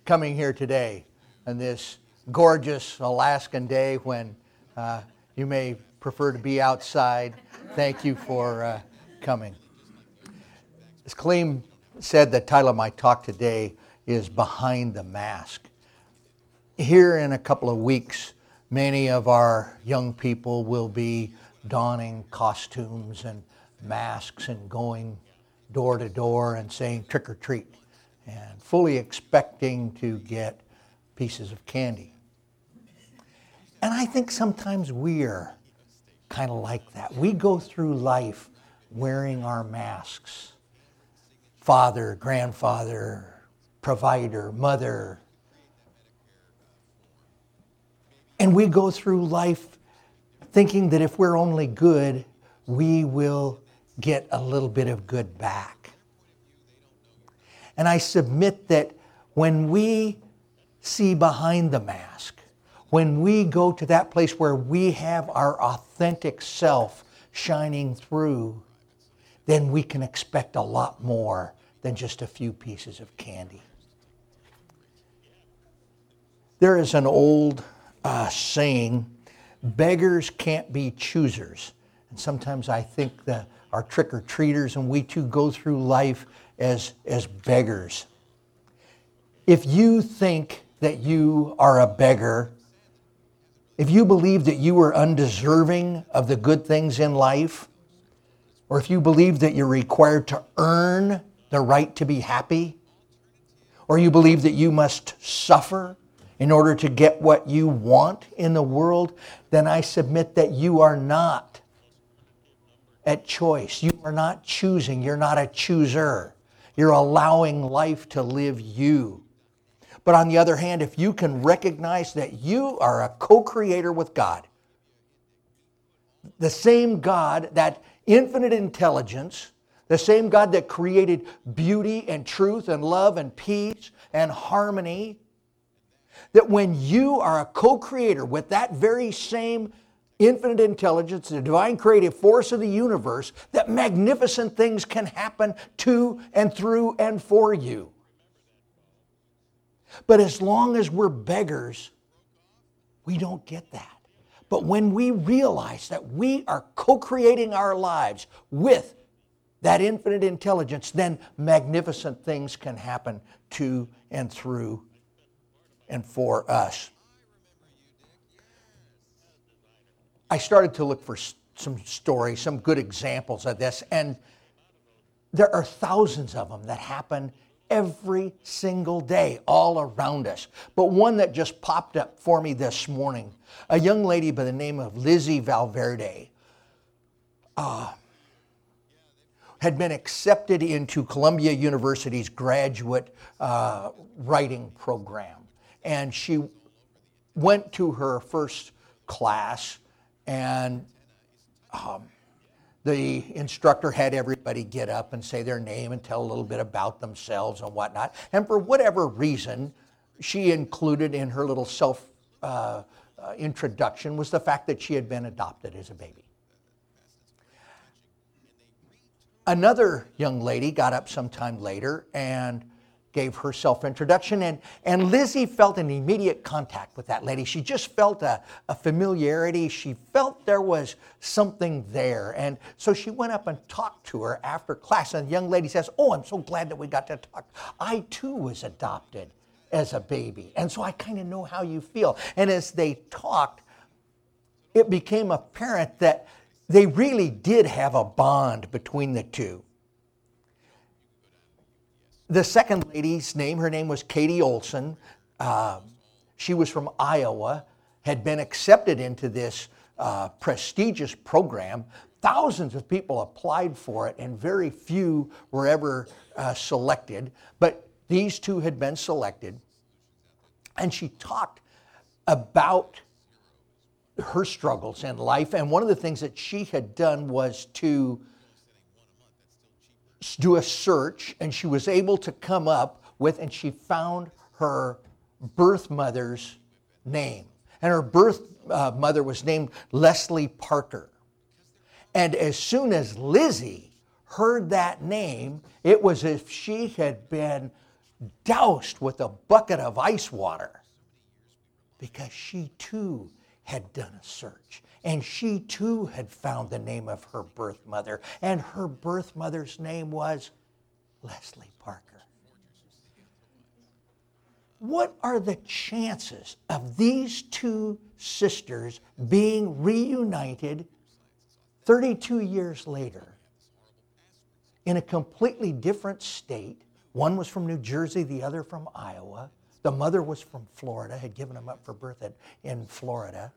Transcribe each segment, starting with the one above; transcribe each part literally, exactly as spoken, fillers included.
coming here today on this gorgeous Alaskan day when uh, you may prefer to be outside. Thank you for uh, coming. As Kaleem said, the title of my talk today is Behind the Mask. Here in a couple of weeks, many of our young people will be donning costumes and masks and going door to door and saying trick or treat and fully expecting to get pieces of candy. And I think sometimes we're kind of like that. We go through life wearing our masks. Father, grandfather, provider, mother. And we go through life thinking that if we're only good, we will get a little bit of good back. And I submit that when we see behind the mask, when we go to that place where we have our authentic self shining through, then we can expect a lot more than just a few pieces of candy. There is an old uh, saying, beggars can't be choosers. And sometimes I think that our trick-or-treaters and we too go through life as, as beggars. If you think that you are a beggar, if you believe that you are undeserving of the good things in life, or if you believe that you're required to earn the right to be happy, or you believe that you must suffer in order to get what you want in the world, then I submit that you are not at choice. You are not choosing. You're not a chooser. You're allowing life to live you. But on the other hand, if you can recognize that you are a co-creator with God, the same God, that infinite intelligence, the same God that created beauty and truth and love and peace and harmony, that when you are a co-creator with that very same infinite intelligence, the divine creative force of the universe, that magnificent things can happen to and through and for you. But as long as we're beggars, we don't get that. But when we realize that we are co-creating our lives with that infinite intelligence, then magnificent things can happen to and through and for us. I started to look for some stories, some good examples of this, and there are thousands of them that happen every single day all around us. But one that just popped up for me this morning, a young lady by the name of Lizzie Valverde uh, had been accepted into Columbia University's graduate uh, writing program. And she went to her first class, and um, the instructor had everybody get up and say their name and tell a little bit about themselves and whatnot. And for whatever reason, she included in her little self uh, uh, introduction was the fact that she had been adopted as a baby. Another young lady got up sometime later and gave her self-introduction, and, and Lizzie felt an immediate contact with that lady. She just felt a, a familiarity. She felt there was something there. And so she went up and talked to her after class, and the young lady says, "Oh, I'm so glad that we got to talk. I too was adopted as a baby, and so I kind of know how you feel." And as they talked, it became apparent that they really did have a bond between the two. The second lady's name, her name was Katie Olson. Uh, she was from Iowa, had been accepted into this uh, prestigious program. Thousands of people applied for it, and very few were ever uh, selected. But these two had been selected. And she talked about her struggles in life. And one of the things that she had done was to do a search, and she was able to come up with, and she found her birth mother's name. And her birth uh, mother was named Leslie Parker. And as soon as Lizzie heard that name, it was as if she had been doused with a bucket of ice water because she too had done a search. And she too had found the name of her birth mother. And her birth mother's name was Leslie Parker. What are the chances of these two sisters being reunited thirty-two years later in a completely different state? One was from New Jersey, the other from Iowa. The mother was from Florida, had given them up for birth at, in Florida.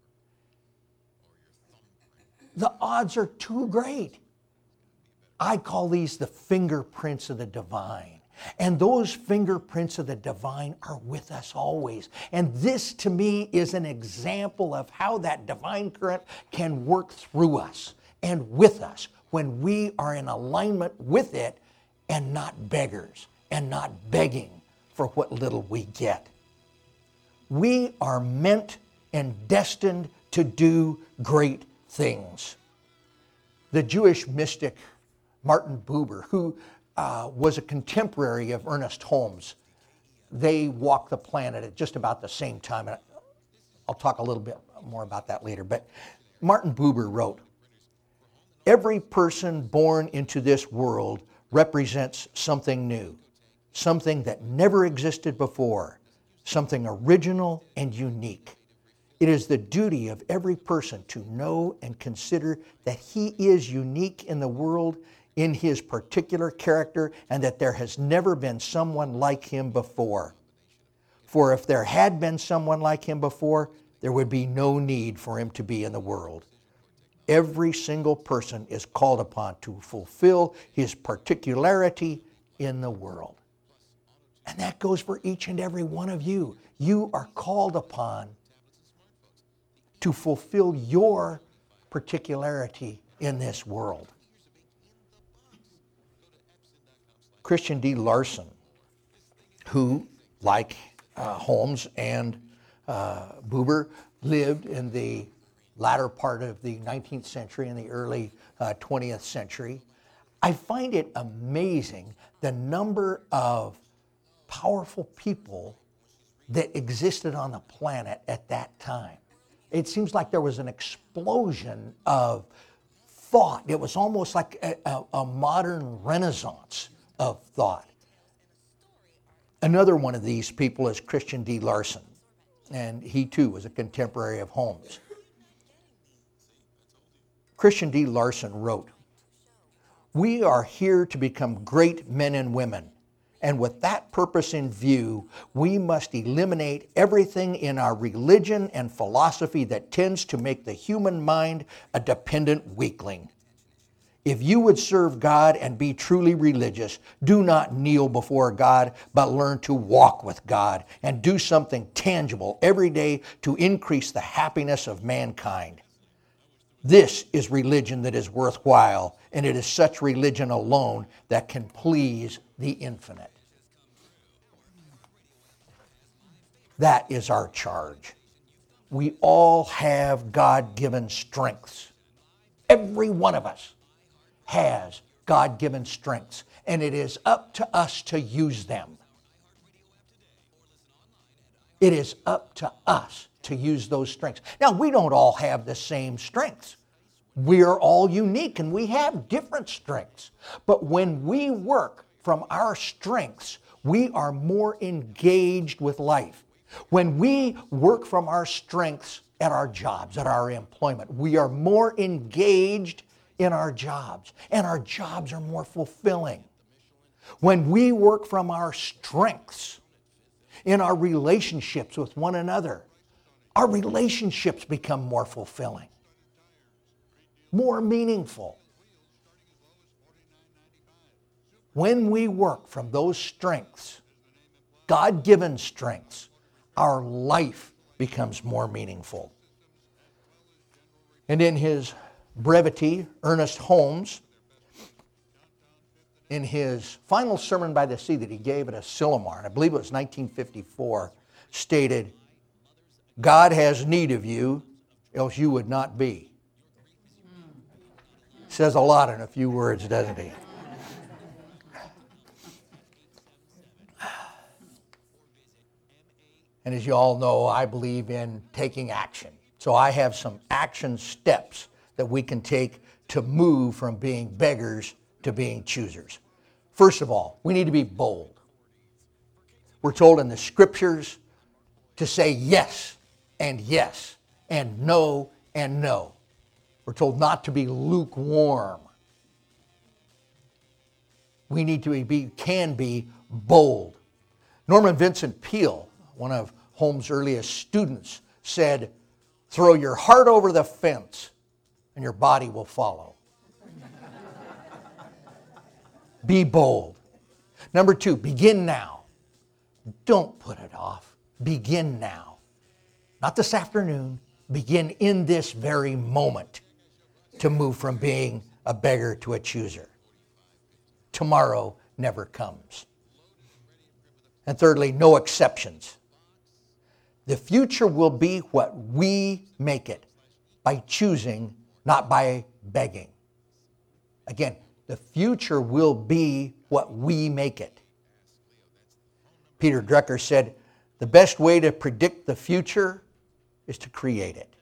The odds are too great. I call these the fingerprints of the divine. And those fingerprints of the divine are with us always. And this, to me, is an example of how that divine current can work through us and with us when we are in alignment with it and not beggars and not begging for what little we get. We are meant and destined to do great things. The Jewish mystic Martin Buber, who uh, was a contemporary of Ernest Holmes, they walked the planet at just about the same time. And I'll talk a little bit more about that later. But Martin Buber wrote, "Every person born into this world represents something new, something that never existed before, something original and unique. It is the duty of every person to know and consider that he is unique in the world in his particular character and that there has never been someone like him before. For if there had been someone like him before, there would be no need for him to be in the world. Every single person is called upon to fulfill his particularity in the world." And that goes for each and every one of you. You are called upon to fulfill your particularity in this world. Christian D. Larson, who, like uh, Holmes and uh, Buber, lived in the latter part of the nineteenth century and the early uh, twentieth century, I find it amazing the number of powerful people that existed on the planet at that time. It seems like there was an explosion of thought. It was almost like a, a, a modern renaissance of thought. Another one of these people is Christian D. Larson, and he too was a contemporary of Holmes. Christian D. Larson wrote, "We are here to become great men and women. And with that purpose in view, we must eliminate everything in our religion and philosophy that tends to make the human mind a dependent weakling. If you would serve God and be truly religious, do not kneel before God, but learn to walk with God and do something tangible every day to increase the happiness of mankind. This is religion that is worthwhile, and it is such religion alone that can please the infinite." That is our charge. We all have God-given strengths. Every one of us has God-given strengths, and it is up to us to use them. It is up to us to use those strengths. Now, we don't all have the same strengths. We are all unique and we have different strengths. But when we work from our strengths, we are more engaged with life. When we work from our strengths at our jobs, at our employment, we are more engaged in our jobs, and our jobs are more fulfilling. When we work from our strengths in our relationships with one another, our relationships become more fulfilling, more meaningful. When we work from those strengths, God-given strengths, our life becomes more meaningful. And in his brevity, Ernest Holmes, in his final sermon by the sea that he gave at Asilomar, and I believe it was nineteen fifty-four, stated, "God has need of you, else you would not be." Says a lot in a few words, doesn't he? And as you all know, I believe in taking action. So I have some action steps that we can take to move from being beggars to being choosers. First of all, we need to be bold. We're told in the scriptures to say yes and yes and no and no. We're told not to be lukewarm. We need to be, can be bold. Norman Vincent Peale, one of Holmes' earliest students, said, "Throw your heart over the fence and your body will follow." Be bold. Number two, begin now. Don't put it off. Begin now. Not this afternoon. Begin in this very moment to move from being a beggar to a chooser. Tomorrow never comes. And thirdly, no exceptions. The future will be what we make it by choosing, not by begging. Again, the future will be what we make it. Peter Drucker said, the best way to predict the future is to create it.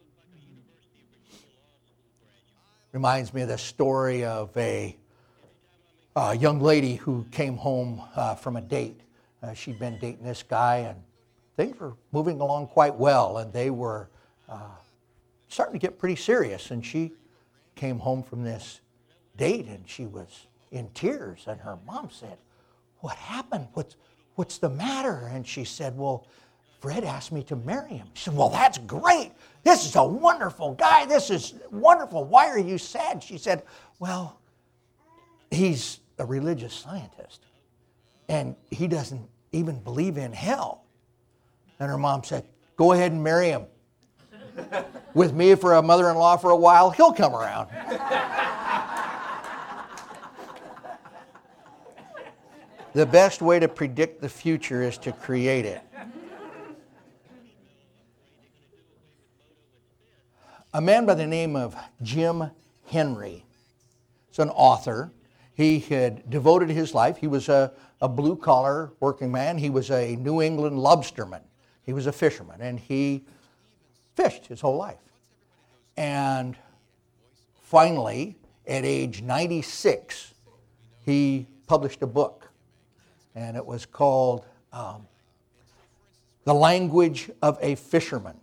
Reminds me of the story of a, a young lady who came home uh, from a date. Uh, she'd been dating this guy and things were moving along quite well, and they were uh, starting to get pretty serious. And she came home from this date and she was in tears, and her mom said, "What happened? What's, what's the matter?" And she said, "Well, Fred asked me to marry him." She said, "Well, that's great. This is a wonderful guy. This is wonderful. Why are you sad?" She said, "Well, he's a religious scientist, and he doesn't even believe in hell." And her mom said, "Go ahead and marry him. With me for a mother-in-law for a while, he'll come around." The best way to predict the future is to create it. A man by the name of Jim Henry is an author. He had devoted his life. He was a, a blue-collar working man. He was a New England lobsterman. He was a fisherman, and he fished his whole life. And finally, at age ninety-six, he published a book, and it was called um, The Language of a Fisherman.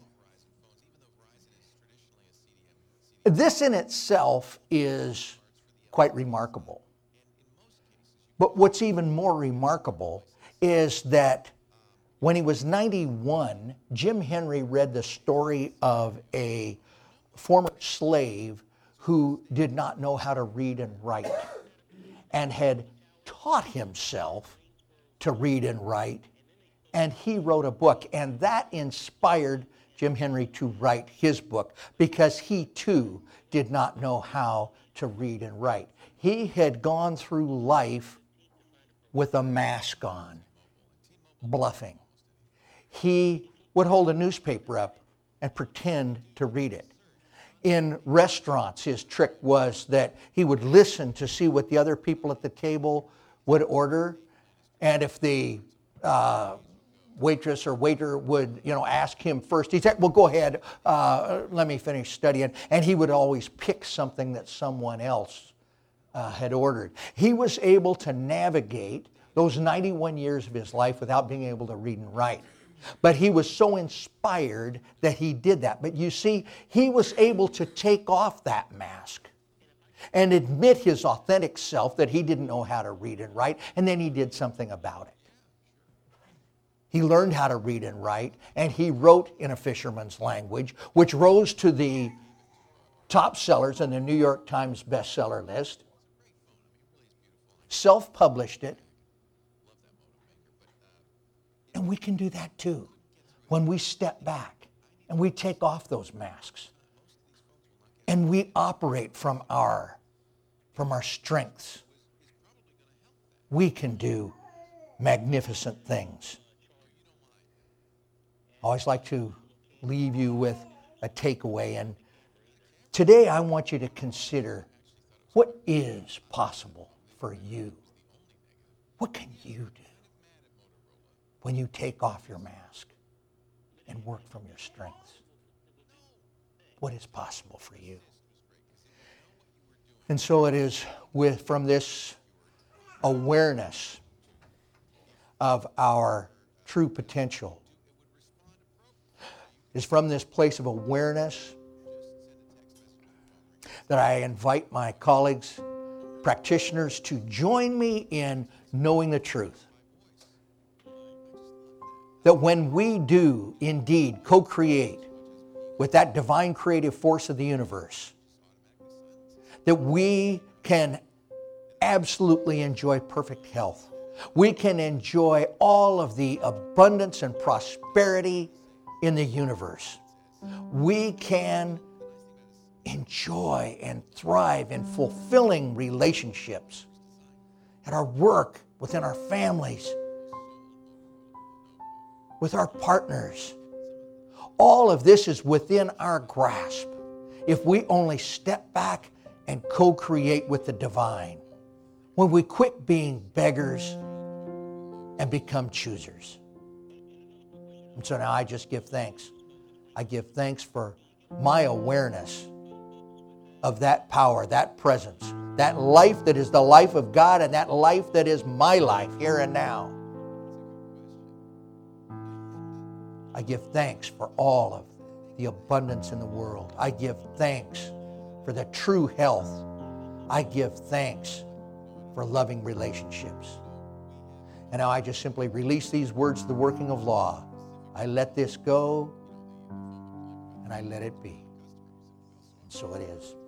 This in itself is quite remarkable. But what's even more remarkable is that when he was ninety-one, Jim Henry read the story of a former slave who did not know how to read and write and had taught himself to read and write, and he wrote a book, and that inspired Jim Henry to write his book because he too did not know how to read and write. He had gone through life with a mask on, bluffing. He would hold a newspaper up and pretend to read it. In restaurants, his trick was that he would listen to see what the other people at the table would order, and if the uh, waitress or waiter would, you know, ask him first, he'd say, "Well, go ahead, uh, let me finish studying." And he would always pick something that someone else uh, had ordered. He was able to navigate those ninety-one years of his life without being able to read and write. But he was so inspired that he did that. But you see, he was able to take off that mask and admit his authentic self that he didn't know how to read and write, and then he did something about it. He learned how to read and write, and he wrote in a fisherman's language, which rose to the top sellers in the New York Times bestseller list, self-published it, and we can do that too when we step back and we take off those masks and we operate from our, from our strengths. We can do magnificent things. I always like to leave you with a takeaway, and today I want you to consider what is possible for you. What can you do when you take off your mask? and work from your strengths. What is possible for you? And so it is with from this awareness of our true potential. It's from this place of awareness that I invite my colleagues, practitioners, to join me in knowing the truth. That when we do indeed co-create with that divine creative force of the universe, that we can absolutely enjoy perfect health. We can enjoy all of the abundance and prosperity in the universe. We can enjoy and thrive in fulfilling relationships at our work, within our families, with our partners. All of this is within our grasp if we only step back and co-create with the divine. When we quit being beggars and become choosers. And so now I just give thanks. I give thanks for my awareness of that power, that presence, that life that is the life of God, and that life that is my life here and now. I give thanks for all of the abundance in the world. I give thanks for the true health. I give thanks for loving relationships. And now I just simply release these words to the working of law. I let this go, and I let it be. And so it is.